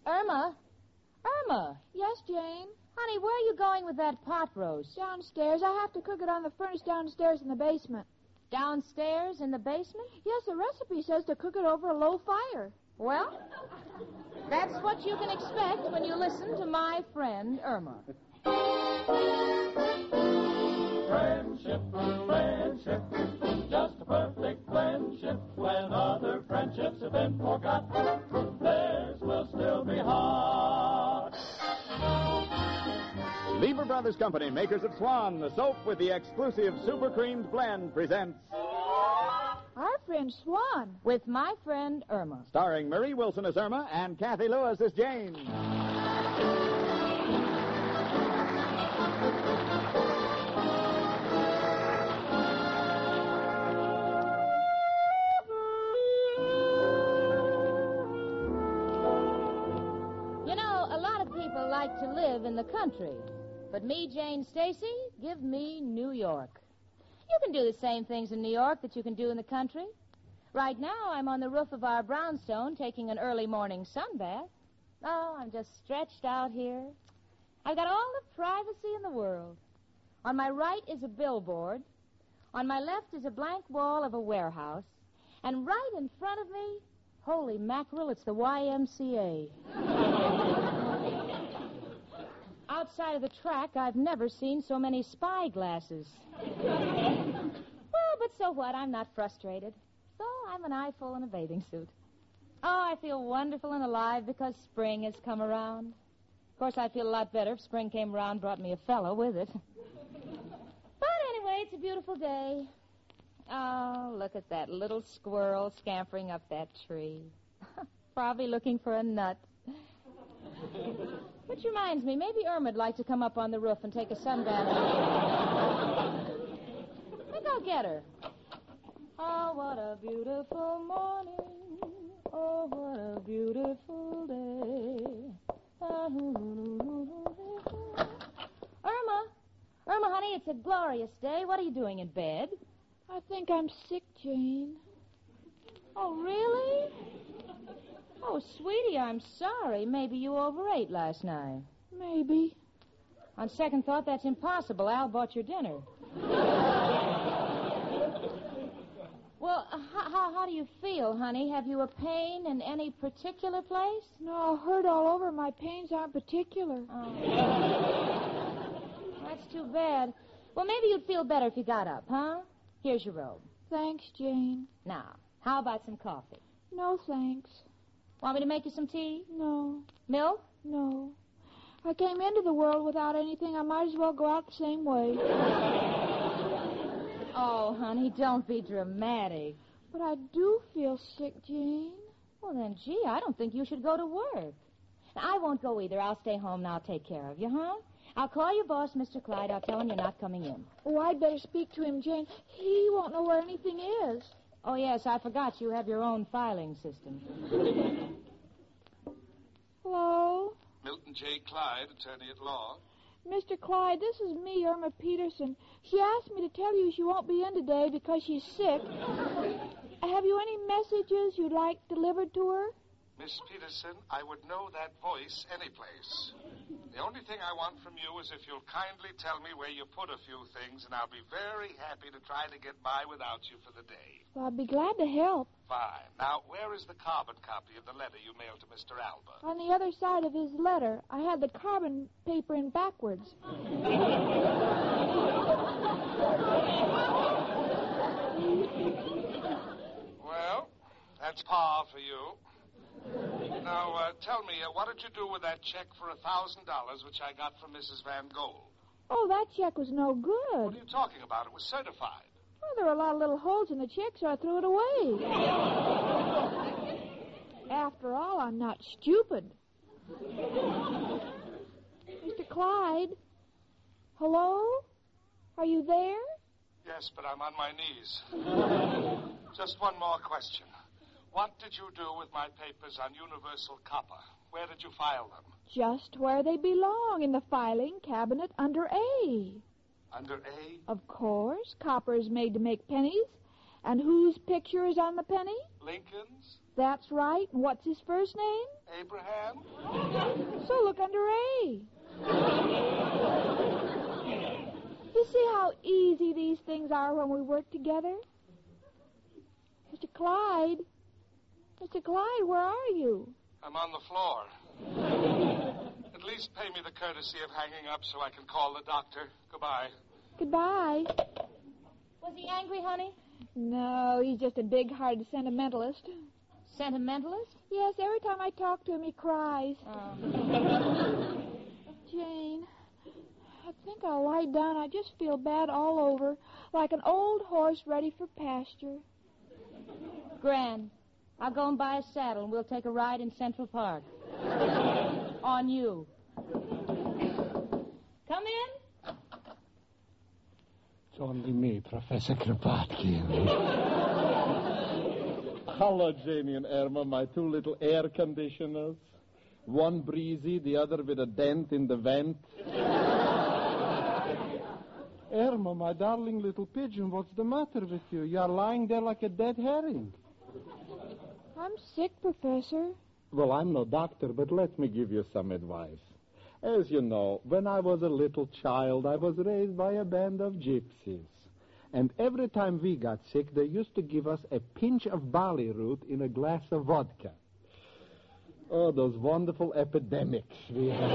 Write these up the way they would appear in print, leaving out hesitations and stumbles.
Irma? Irma? Yes, Jane? Honey, where are you going with that pot roast? Downstairs. I have to cook it on the furnace downstairs in the basement. Downstairs in the basement? Yes, the recipe says to cook it over a low fire. Well, that's what you can expect when you listen to my friend Irma. Friendship, friendship, just a perfect friendship. When other friendships have been forgot, theirs will still be hot. Lever Brothers Company, makers of Swan, the soap with the exclusive super creamed blend, presents Our friend Swan. With my friend Irma. Starring Marie Wilson as Irma and Kathy Lewis as Jane. You know, a lot of people like to live in the country. But me, Jane Stacy, give me New York. You can do the same things in New York that you can do in the country. Right now, I'm on the roof of our brownstone taking an early morning sunbath. Oh, I'm just stretched out here. I've got all the privacy in the world. On my right is a billboard. On my left is a blank wall of a warehouse. And right in front of me, holy mackerel, it's the YMCA. Outside of the track, I've never seen so many spy glasses. Well, but so what? I'm not frustrated. So I'm an eyeful in a bathing suit. Oh, I feel wonderful and alive because spring has come around. Of course, I'd feel a lot better if spring came around and brought me a fellow with it. But anyway, it's a beautiful day. Oh, look at that little squirrel scampering up that tree. Probably looking for a nut. Which reminds me, maybe Irma'd like to come up on the roof and take a sunbath. I think I'll get her. Oh, what a beautiful morning. Oh, what a beautiful day. Irma, honey, it's a glorious day. What are you doing in bed? I think I'm sick, Jane. Oh, really? Oh, sweetie, I'm sorry. Maybe you overate last night. Maybe. On second thought, that's impossible. Al bought your dinner. Well, how do you feel, honey? Have you a pain in any particular place? No, hurt all over. My pains aren't particular. Oh. That's too bad. Well, maybe you'd feel better if you got up, huh? Here's your robe. Thanks, Jane. Now, how about some coffee? No, thanks. Want me to make you some tea? No. Milk? No. I came into the world without anything. I might as well go out the same way. Oh, honey, don't be dramatic. But I do feel sick, Jane. Well, then, gee, I don't think you should go to work. I won't go either. I'll stay home and I'll take care of you, huh? I'll call your boss, Mr. Clyde. I'll tell him you're not coming in. Oh, I'd better speak to him, Jane. He won't know where anything is. Oh, yes, I forgot you have your own filing system. Hello? Milton J. Clyde, attorney at law. Mr. Clyde, this is me, Irma Peterson. She asked me to tell you she won't be in today because she's sick. Have you any messages you'd like delivered to her? Miss Peterson, I would know that voice anyplace. The only thing I want from you is if you'll kindly tell me where you put a few things, and I'll be very happy to try to get by without you for the day. Well, I'd be glad to help. Fine. Now, where is the carbon copy of the letter you mailed to Mr. Alba? On the other side of his letter. I had the carbon paper in backwards. Well, that's par for you. Now, tell me, what did you do with that check for $1,000 which I got from Mrs. Van Gold? Oh, that check was no What good. are you talking about? It was certified. Well, there were a lot of little holes in the check, so I threw it away. After all, I'm not stupid. Mr. Clyde? Hello? Are you there? Yes, but I'm on my knees. Just one more question. What did you do with my papers on Universal Copper? Where did you file them? Just where they belong, in the filing cabinet under A. Under A? Of course, copper is made to make pennies, And whose picture is on the penny? Lincoln's? That's right. And what's his first name? Abraham? So look under A. You see how easy these things are when we work together? Mr. Clyde? Mr. Clyde, where are you? I'm on the floor. At least pay me the courtesy of hanging up so I can call the doctor. Goodbye. Goodbye. Was he angry, honey? No, he's just a big-hearted sentimentalist. Sentimentalist? Yes, every time I talk to him, he cries. Oh. Jane, I think I'll lie down. I just feel bad all over, like an old horse ready for pasture. Gran, I'll go and buy a saddle, and we'll take a ride in Central Park. On you. Come in. It's only me, Professor Kropotkin. Hello, Janie and Irma, my two little air conditioners. One breezy, the other with a dent in the vent. Irma, my darling little pigeon, what's the matter with you? You're lying there like a dead herring. I'm sick, Professor. Well, I'm no doctor, but let me give you some advice. As you know, when I was a little child, I was raised by a band of gypsies. And every time we got sick, they used to give us a pinch of barley root in a glass of vodka. Oh, those wonderful epidemics we had.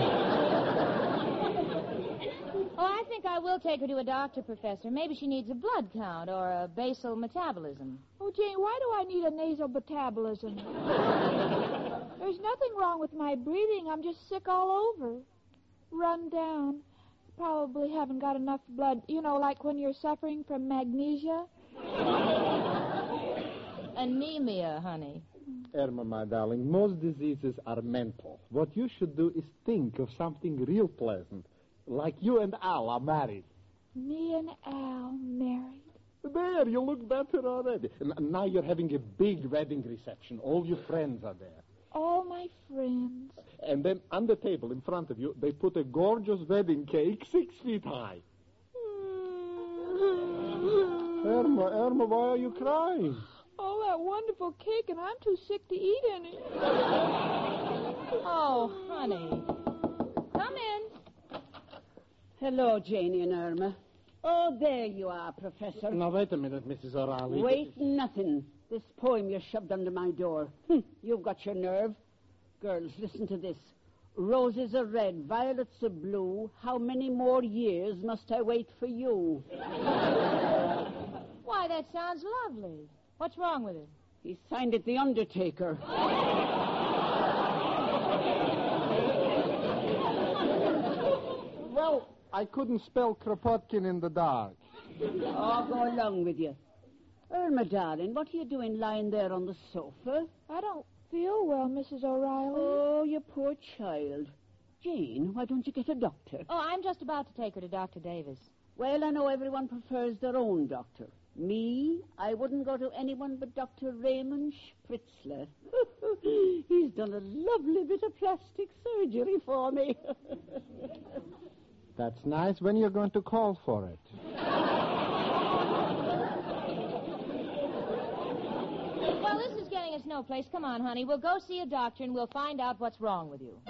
Oh, I think I will take her to a doctor, Professor. Maybe she needs a blood count or a basal metabolism. Oh, Jane, why do I need a nasal metabolism? There's nothing wrong with my breathing. I'm just sick all over. Run down. Probably haven't got enough blood. You know, like when you're suffering from magnesia. Anemia, honey. Irma, my darling, most diseases are mental. What you should do is think of something real pleasant. Like you and Al are married. Me and Al married. There, you look better already. Now you're having a big wedding reception. All your friends are there. All my friends. And then on the table in front of you, they put a gorgeous wedding cake 6 feet high. Irma, why are you crying? All that wonderful cake, and I'm too sick to eat any. Oh, honey. Come in. Hello, Janie and Irma. Oh, there you are, Professor. Now, wait a minute, Mrs. O'Reilly. Wait, nothing. This poem you shoved under my door. You've got your nerve. Girls, listen to this. Roses are red, violets are blue. How many more years must I wait for you? Why, that sounds lovely. What's wrong with it? He signed it The Undertaker. Well, I couldn't spell Kropotkin in the dark. Oh, go along with you. Irma, darling, what are you doing lying there on the sofa? I don't feel well, Mrs. O'Reilly. Oh, you poor child. Jane, why don't you get a doctor? Oh, I'm just about to take her to Dr. Davis. Well, I know everyone prefers their own doctor. Me, I wouldn't go to anyone but Dr. Raymond Spritzler. He's done a lovely bit of plastic surgery for me. That's nice. When are you going to call for it? Well, this is getting us no place. Come on, honey. We'll go see a doctor and we'll find out what's wrong with you.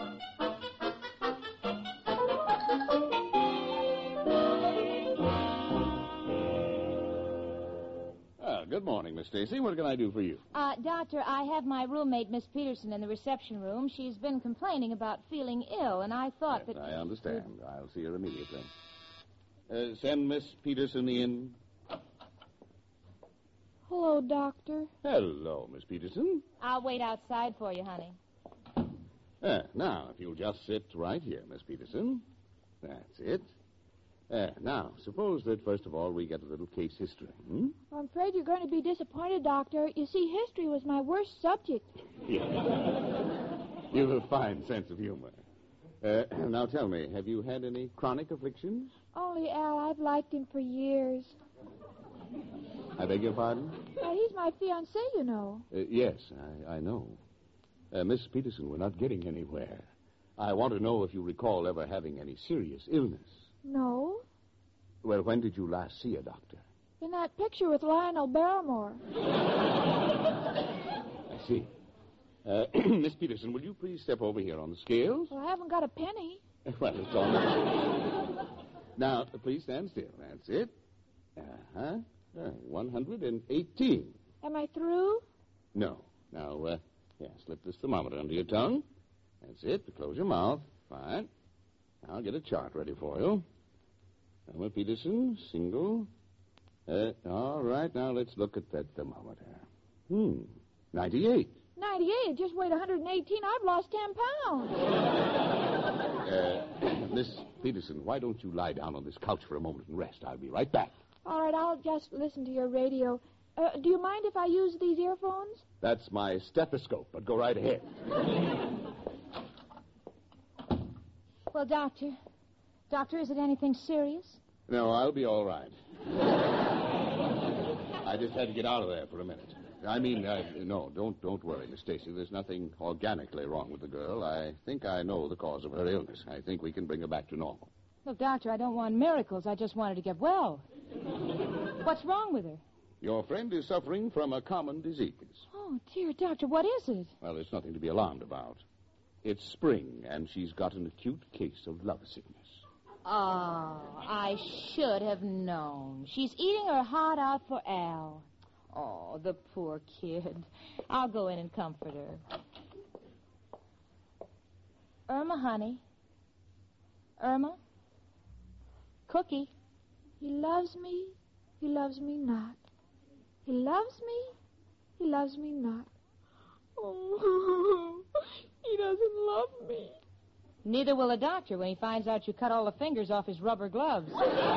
Good morning, Miss Stacy. What can I do for you? Doctor, I have my roommate, Miss Peterson, in the reception room. She's been complaining about feeling ill, and I thought Yes, that... I understand. I'll see her immediately. Send Miss Peterson in. Hello, Doctor. Hello, Miss Peterson. I'll wait outside for you, honey. Now, if you'll just sit right here, Miss Peterson. That's it. Now, suppose that, first of all, we get a little case history. I'm afraid you're going to be disappointed, Doctor. You see, history was my worst subject. Yeah. You have a fine sense of humor. Now, tell me, have you had any chronic afflictions? Only Al, I've liked him for years. I beg your pardon? He's my fiancé, you know. Yes, I know. Miss Peterson, we're not getting anywhere. I want to know if you recall ever having any serious illness. No. Well, when did you last see a doctor? In that picture with Lionel Barrymore. I see. Miss Peterson, will you please step over here on the scales? Well, I haven't got a penny. Well, it's all right. Now, please stand still. That's it. 118. Am I through? No. Now, slip this thermometer under your tongue. That's it. Close your mouth. Fine. I'll get a chart ready for you. Elmer Peterson, single. All right, now let's look at that thermometer. 98. 98. Just weighed 118. I've lost 10 pounds. Miss Peterson, why don't you lie down on this couch for a moment and rest? I'll be right back. All right, I'll just listen to your radio. Do you mind if I use these earphones? That's my stethoscope, but go right ahead. Well, Doctor, is it anything serious? No, I'll be all right. I just had to get out of there for a minute. I mean, no, don't worry, Miss Stacy. There's nothing organically wrong with the girl. I think I know the cause of her illness. I think we can bring her back to normal. Look, Doctor, I don't want miracles. I just wanted to get well. What's wrong with her? Your friend is suffering from a common disease. Oh, dear, Doctor, what is it? Well, it's nothing to be alarmed about. It's spring, and she's got an acute case of love sickness. Oh, I should have known. She's eating her heart out for Al. Oh, the poor kid. I'll go in and comfort her. Irma, honey. Irma? Cookie. He loves me. He loves me not. He loves me. He loves me not. Oh, he doesn't love me. Neither will a doctor when he finds out you cut all the fingers off his rubber gloves.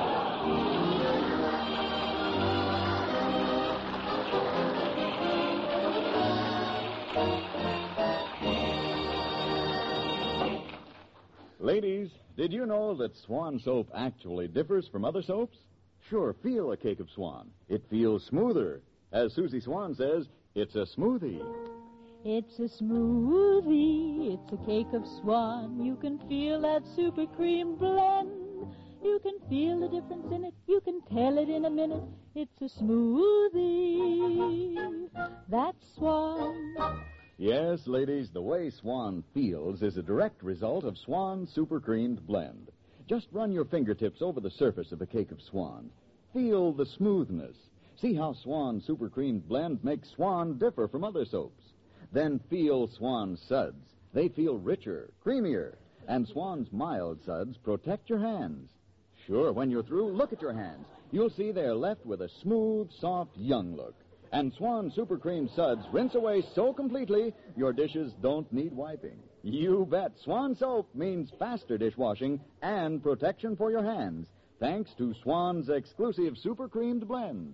Ladies, did you know that Swan soap actually differs from other soaps? Sure, feel a cake of Swan. It feels smoother. As Susie Swan says, it's a smoothie. It's a smoothie, it's a cake of Swan. You can feel that super cream blend. You can feel the difference in it. You can tell it in a minute. It's a smoothie. That's Swan. Yes, ladies, the way Swan feels is a direct result of Swan Super Creamed Blend. Just run your fingertips over the surface of a cake of Swan. Feel the smoothness. See how Swan Super Creamed Blend makes Swan differ from other soaps. Then feel Swan suds. They feel richer, creamier, and Swan's mild suds protect your hands. Sure, when you're through, look at your hands. You'll see they're left with a smooth, soft, young look. And Swan Super Cream suds rinse away so completely, your dishes don't need wiping. You bet. Swan soap means faster dishwashing and protection for your hands, thanks to Swan's exclusive Super Creamed Blend.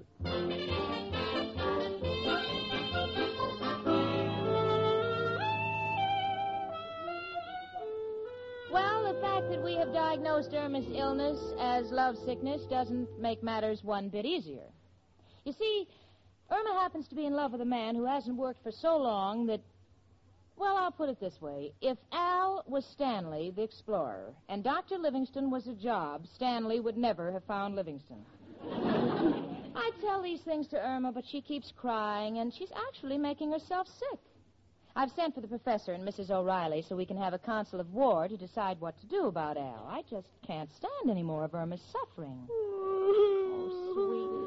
Well, the fact that we have diagnosed Irma's illness as love sickness doesn't make matters one bit easier. You see, Irma happens to be in love with a man who hasn't worked for so long that, well, I'll put it this way. If Al was Stanley, the explorer, and Dr. Livingston was a job, Stanley would never have found Livingston. I tell these things to Irma, but she keeps crying, and she's actually making herself sick. I've sent for the professor and Mrs. O'Reilly so we can have a council of war to decide what to do about Al. I just can't stand any more of Irma's suffering. Oh, sweetie.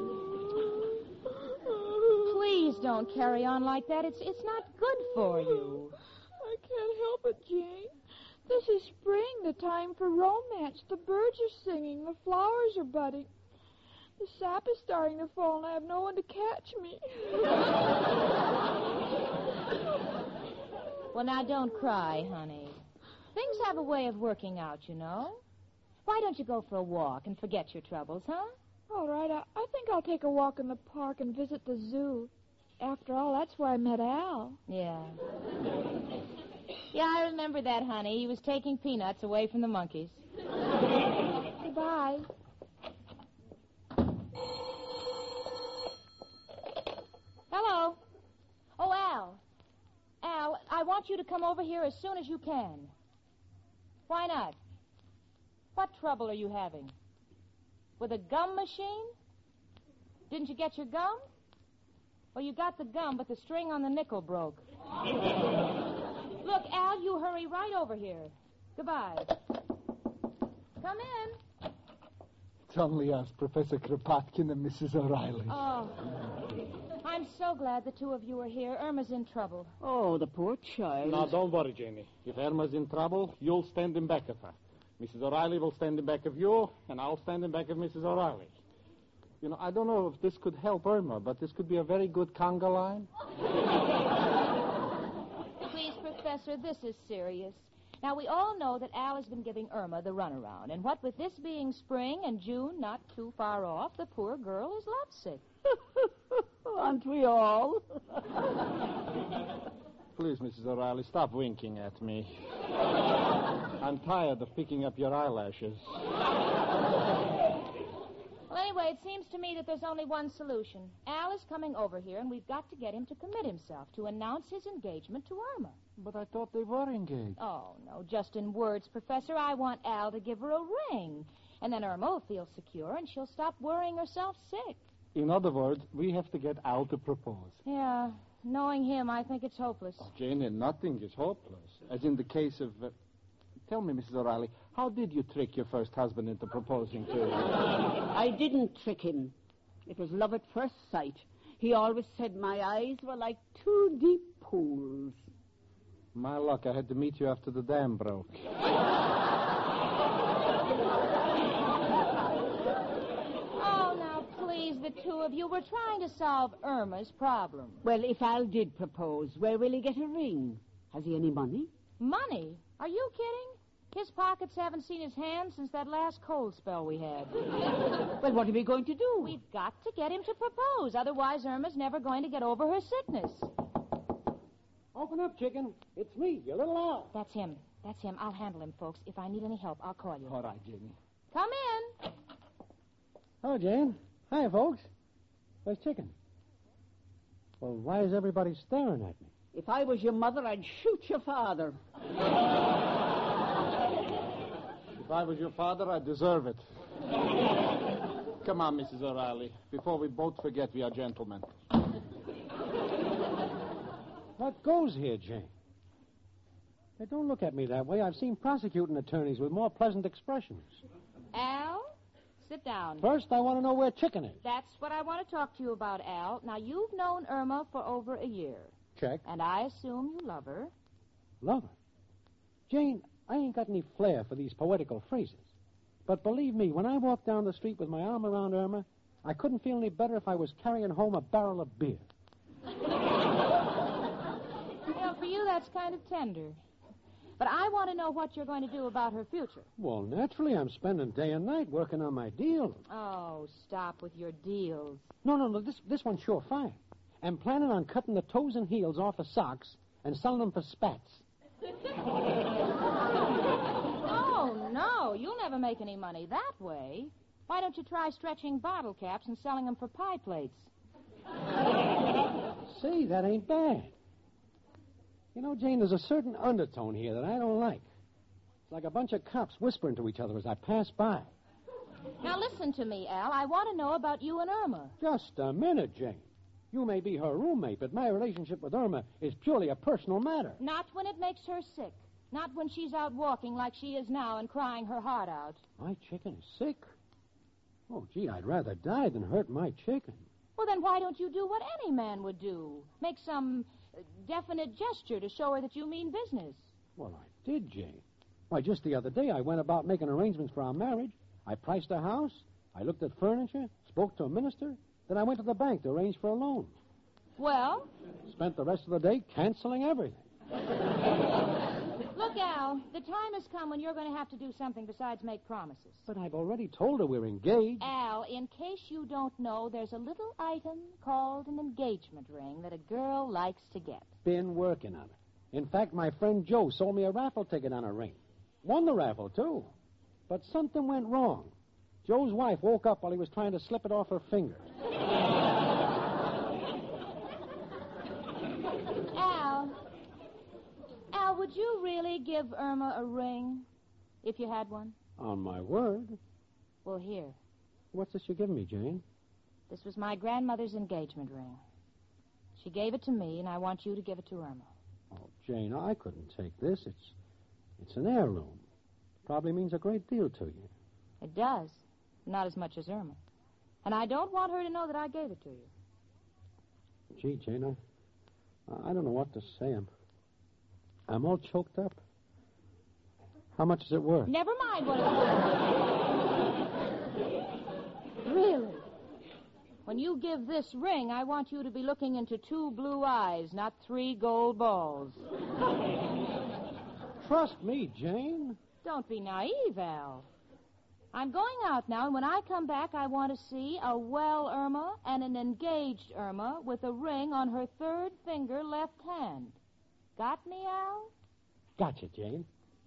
Please don't carry on like that. It's not good for you. I can't help it, Jane. This is spring, the time for romance. The birds are singing, the flowers are budding. The sap is starting to fall, and I have no one to catch me. Well, now, don't cry, honey. Things have a way of working out, you know. Why don't you go for a walk and forget your troubles, huh? All right, I think I'll take a walk in the park and visit the zoo. After all, that's where I met Al. Yeah. Yeah, I remember that, honey. He was taking peanuts away from the monkeys. Goodbye. Hello. Oh, Al. Al, I want you to come over here as soon as you can. Why not? What trouble are you having? With a gum machine? Didn't you get your gum? Well, you got the gum, but the string on the nickel broke. Look, Al, you hurry right over here. Goodbye. Come in. It's only us, Professor Kropotkin and Mrs. O'Reilly. Oh, I'm so glad the two of you are here. Irma's in trouble. Oh, the poor child. Now, don't worry, Janie. If Irma's in trouble, you'll stand in back of her. Mrs. O'Reilly will stand in back of you, and I'll stand in back of Mrs. O'Reilly. You know, I don't know if this could help Irma, but this could be a very good conga line. Please, Professor, this is serious. Now, we all know that Al has been giving Irma the runaround, and what with this being spring and June not too far off, the poor girl is lovesick. Aren't we all? Please, Mrs. O'Reilly, stop winking at me. I'm tired of picking up your eyelashes. Well, anyway, it seems to me that there's only one solution. Al is coming over here, and we've got to get him to commit himself, to announce his engagement to Irma. But I thought they were engaged. Oh, no, just in words, Professor. I want Al to give her a ring. And then Irma will feel secure, and she'll stop worrying herself sick. In other words, we have to get Al to propose. Yeah, knowing him, I think it's hopeless. Oh, Janie, nothing is hopeless. As in the case of... Tell me, Mrs. O'Reilly, how did you trick your first husband into proposing to you? I didn't trick him. It was love at first sight. He always said my eyes were like two deep pools. My luck, I had to meet you after the dam broke. Oh, now, please, the two of you, we're trying to solve Irma's problem. Well, if Al did propose, where will he get a ring? Has he any money? Money? Are you kidding? His pockets haven't seen his hands since that last cold spell we had. Well, what are we going to do? We've got to get him to propose. Otherwise, Irma's never going to get over her sickness. Open up, chicken. It's me, your little Al. That's him. That's him. I'll handle him, folks. If I need any help, I'll call you. All right, Janie. Come in. Hello, Jane. Hi, folks. Where's chicken? Well, why is everybody staring at me? If I was your mother, I'd shoot your father. If I was your father, I'd deserve it. Come on, Mrs. O'Reilly, before we both forget we are gentlemen. What goes here, Jane? Hey, don't look at me that way. I've seen prosecuting attorneys with more pleasant expressions. Al, sit down. First, I want to know where chicken is. That's what I want to talk to you about, Al. Now, you've known Irma for over a year. Check. And I assume you love her. Love her? Jane, I ain't got any flair for these poetical phrases. But believe me, when I walk down the street with my arm around Irma, I couldn't feel any better if I was carrying home a barrel of beer. Well, for you, that's kind of tender. But I want to know what you're going to do about her future. Well, naturally, I'm spending day and night working on my deal. Oh, stop with your deals. No, this one's sure fine. I'm planning on cutting the toes and heels off of socks and selling them for spats. Oh, no, you'll never make any money that way. Why don't you try stretching bottle caps and selling them for pie plates? Say, that ain't bad. You know, Jane, there's a certain undertone here that I don't like. It's like a bunch of cops whispering to each other as I pass by. Now, listen to me, Al. I want to know about you and Irma. Just a minute, Jane. You may be her roommate, but my relationship with Irma is purely a personal matter. Not when it makes her sick. Not when she's out walking like she is now and crying her heart out. My chicken is sick? Oh, gee, I'd rather die than hurt my chicken. Well, then why don't you do what any man would do? Make some definite gesture to show her that you mean business. Well, I did, Jane. Why, just the other day I went about making arrangements for our marriage. I priced a house. I looked at furniture, spoke to a minister. Then I went to the bank to arrange for a loan. Well? Spent the rest of the day canceling everything. Look, Al, the time has come when you're going to have to do something besides make promises. But I've already told her we're engaged. Al, in case you don't know, there's a little item called an engagement ring that a girl likes to get. Been working on it. In fact, my friend Joe sold me a raffle ticket on a ring. Won the raffle, too. But something went wrong. Joe's wife woke up while he was trying to slip it off her finger. Al, would you really give Irma a ring if you had one? On my word. Well, here. What's this you're giving me, Jane? This was my grandmother's engagement ring. She gave it to me, and I want you to give it to Irma. Oh, Jane, I couldn't take this. It's an heirloom. Probably means a great deal to you. It does. Not as much as Irma. And I don't want her to know that I gave it to you. Gee, Jane, I don't know what to say. I'm all choked up. How much is it worth? Never mind what it's worth. Really? When you give this ring, I want you to be looking into 2 blue eyes, not 3 gold balls. Trust me, Jane. Don't be naive, Al. I'm going out now, and when I come back, I want to see a well Irma and an engaged Irma with a ring on her 3rd finger left hand. Got me, Al? Gotcha, Jane.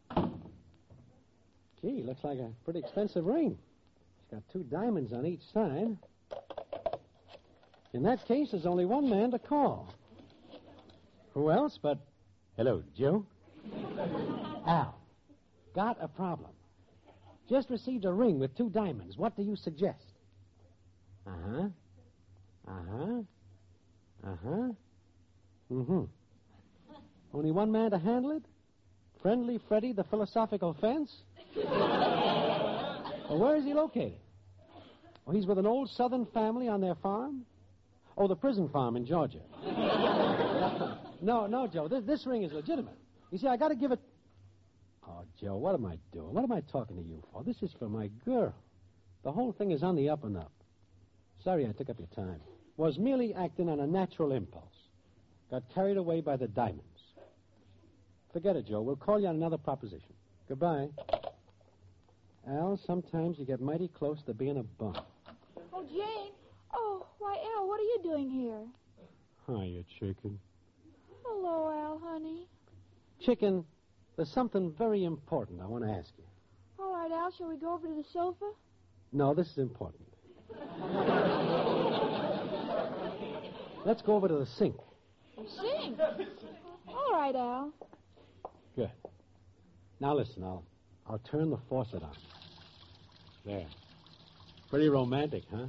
Gee, looks like a pretty expensive ring. It's got 2 diamonds on each side. In that case, there's only one man to call. Who else but... Hello, Joe? Al, got a problem. Just received a ring with 2 diamonds. What do you suggest? Uh-huh. Mm-hmm. Only one man to handle it? Friendly Freddy, the philosophical fence? Well, where is he located? Oh, he's with an old southern family on their farm? Oh, the prison farm in Georgia. No, Joe, this ring is legitimate. You see, I got to give it... Oh, Joe, what am I doing? What am I talking to you for? This is for my girl. The whole thing is on the up and up. Sorry I took up your time. Was merely acting on a natural impulse. Got carried away by the diamonds. Forget it, Joe. We'll call you on another proposition. Goodbye. Al, sometimes you get mighty close to being a bum. Oh, Jane. Oh, why, Al, what are you doing here? Hiya, Chicken. Hello, Al, honey. Chicken, there's something very important I want to ask you. All right, Al, shall we go over to the sofa? No, this is important. Let's go over to the sink. Sink? All right, Al. Good. Now listen, I'll turn the faucet on. There. Pretty romantic, huh?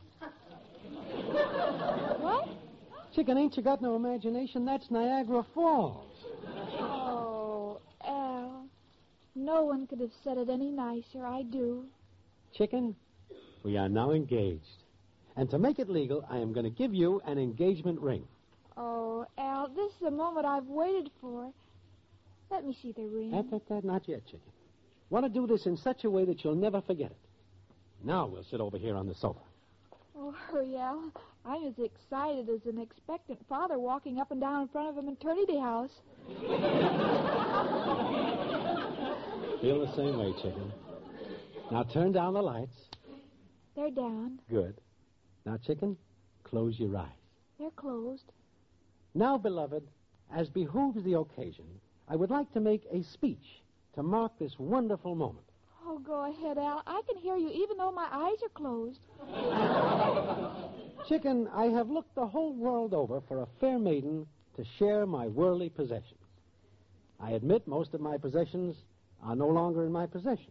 What? Chicken, ain't you got no imagination? That's Niagara Falls. Oh, Al. No one could have said it any nicer. I do. Chicken, we are now engaged. And to make it legal, I am going to give you an engagement ring. Oh, Al, this is the moment I've waited for. Let me see the ring. Not yet, Chicken. Want to do this in such a way that you'll never forget it. Now we'll sit over here on the sofa. Oh, hurry, Al. I'm as excited as an expectant father walking up and down in front of a maternity house. Feel the same way, Chicken. Now turn down the lights. They're down. Good. Now, Chicken, close your eyes. They're closed. Now, beloved, as behooves the occasion, I would like to make a speech to mark this wonderful moment. Oh, go ahead, Al. I can hear you even though my eyes are closed. Chicken, I have looked the whole world over for a fair maiden to share my worldly possessions. I admit most of my possessions are no longer in my possession.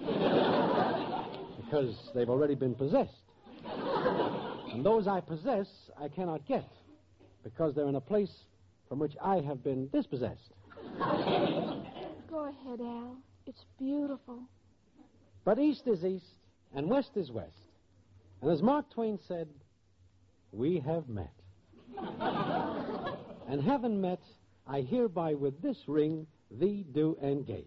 Because they've already been possessed. And those I possess, I cannot get. Because they're in a place from which I have been dispossessed. Go ahead, Al. It's beautiful. But east is east, and west is west. And as Mark Twain said, we have met. And having met, I hereby with this ring thee do engage.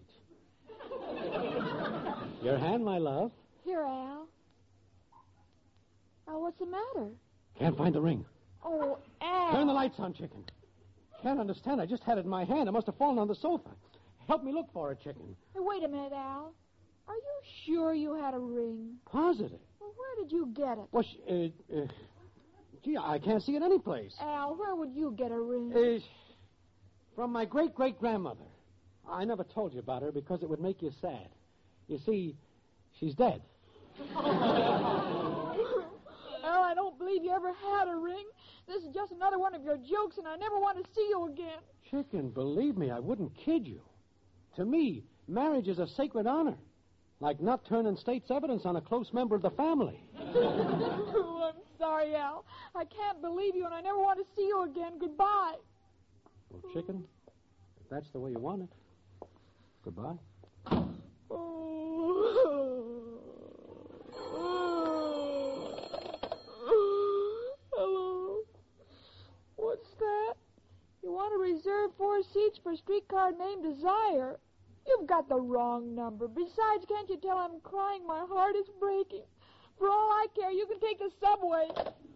Your hand, my love. Here, Al. Al, what's the matter? Can't find the ring. Oh, Al. Turn the lights on, Chicken. Can't understand. I just had it in my hand. It must have fallen on the sofa. Help me look for it, Chicken. Hey, wait a minute, Al. Are you sure you had a ring? Positive. Well, where did you get it? Well, gee, I can't see it anyplace. Al, where would you get a ring? From my great-great-grandmother. I never told you about her because it would make you sad. You see, she's dead. Al, I don't believe you ever had a ring. This is just another one of your jokes, and I never want to see you again. Chicken, believe me, I wouldn't kid you. To me, marriage is a sacred honor. Like not turning state's evidence on a close member of the family. Oh, I'm sorry, Al. I can't believe you, and I never want to see you again. Goodbye. Well, chicken, if that's the way you want it, goodbye. Hello. What's that? You want to reserve 4 seats for a streetcar named Desire? You've got the wrong number. Besides, can't you tell I'm crying? My heart is breaking. For all I care, you can take the subway.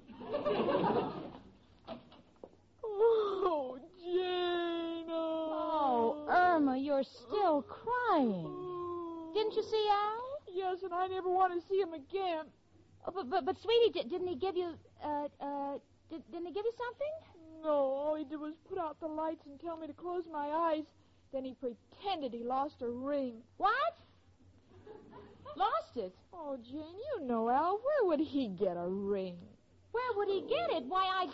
Oh, Jane. Oh, Irma, you're still crying. Didn't you see Al? Yes, and I never want to see him again. Oh, but sweetie, didn't he give you, didn't he give you something? No, all he did was put out the lights and tell me to close my eyes. Then he pretended he lost a ring. What? Lost it? Oh, Jane, you know, Al, where would he get a ring? Where would he get it? Why,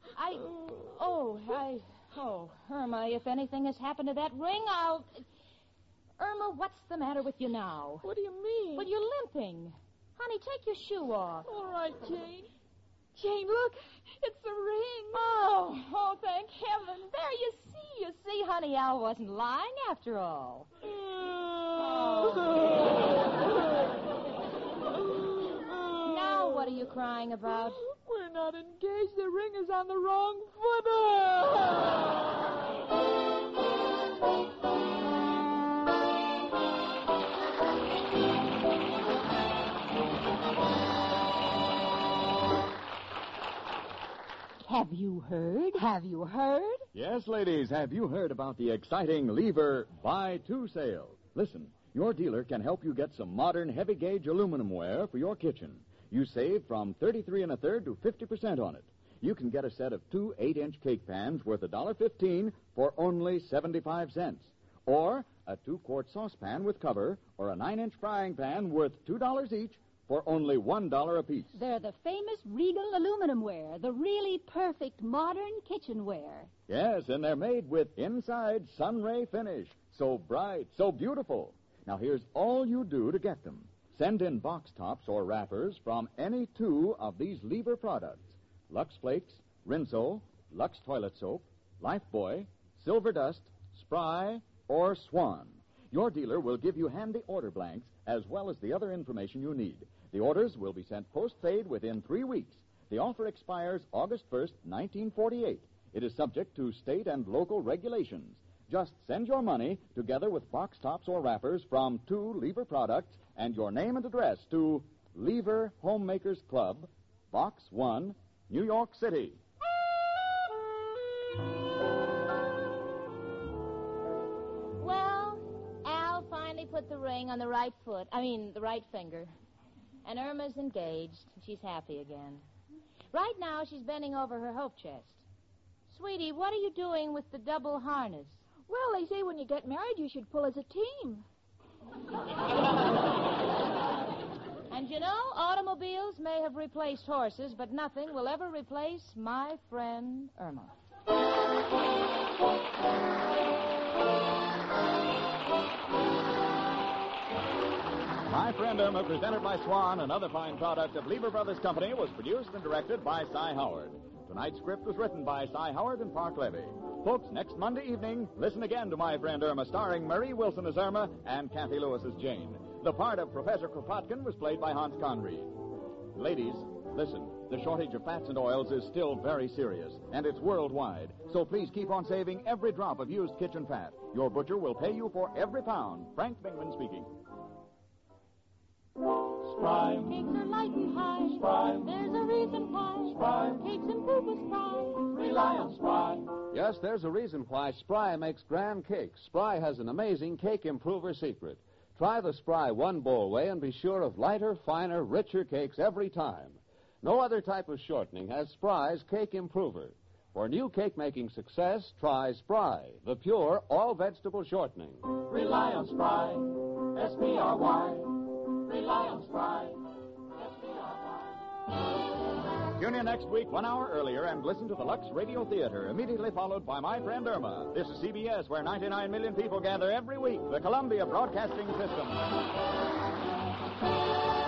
Irma, if anything has happened to that ring, Irma, what's the matter with you now? What do you mean? Well, you're limping. Honey, take your shoe off. All right, Jane. Jane, look, it's the ring. Oh, thank heaven. There, you see, honey, Al wasn't lying after all. Now what are you crying about? We're not engaged. The ring is on the wrong foot. Have you heard? Have you heard? Yes, ladies, have you heard about the exciting Lever Buy 2 sale? Listen, your dealer can help you get some modern heavy-gauge aluminum ware for your kitchen. You save from 33 1/3 to 50% on it. You can get a set of 2 8-inch cake pans worth $1.15 for only 75 cents. Or a 2-quart saucepan with cover or a 9-inch frying pan worth $2 each for only $1 apiece. They're the famous Regal aluminum ware, the really perfect modern kitchenware. Yes, and they're made with inside sunray finish. So bright, so beautiful. Now, here's all you do to get them. Send in box tops or wrappers from any 2 of these Lever products. Lux Flakes, Rinso, Lux Toilet Soap, Lifebuoy, Silver Dust, Spry, or Swan. Your dealer will give you handy order blanks as well as the other information you need. The orders will be sent post-paid within 3 weeks. The offer expires August 1st, 1948. It is subject to state and local regulations. Just send your money together with box tops or wrappers from 2 Lever products and your name and address to Lever Homemakers Club, Box 1, New York City. Well, Al finally put the ring on the right finger. And Irma's engaged. She's happy again. Right now, she's bending over her hope chest. Sweetie, what are you doing with the double harness? Well, they say when you get married, you should pull as a team. And you know, automobiles may have replaced horses, but nothing will ever replace my friend Irma. My Friend Irma, presented by Swan, another fine product of Lever Brothers Company, was produced and directed by Cy Howard. Tonight's script was written by Cy Howard and Park Levy. Folks, next Monday evening, listen again to My Friend Irma, starring Marie Wilson as Irma and Kathy Lewis as Jane. The part of Professor Kropotkin was played by Hans Conried. Ladies, listen, the shortage of fats and oils is still very serious, and it's worldwide. So please keep on saving every drop of used kitchen fat. Your butcher will pay you for every pound. Frank Bingman speaking. Spry. Cakes are light and high. Spry. There's a reason why. Spry. Cakes improve with Spry. Rely on Spry. Yes, there's a reason why Spry makes grand cakes. Spry has an amazing cake improver secret. Try the Spry one-bowl way and be sure of lighter, finer, richer cakes every time. No other type of shortening has Spry's cake improver. For new cake-making success, try Spry, the pure, all-vegetable shortening. Rely on Spry. S-P-R-Y. Rely on Spry. S-P-R-Y. Tune in next week 1 hour earlier and listen to the Lux Radio Theater, immediately followed by My Friend Irma. This is CBS, where 99 million people gather every week, the Columbia Broadcasting System.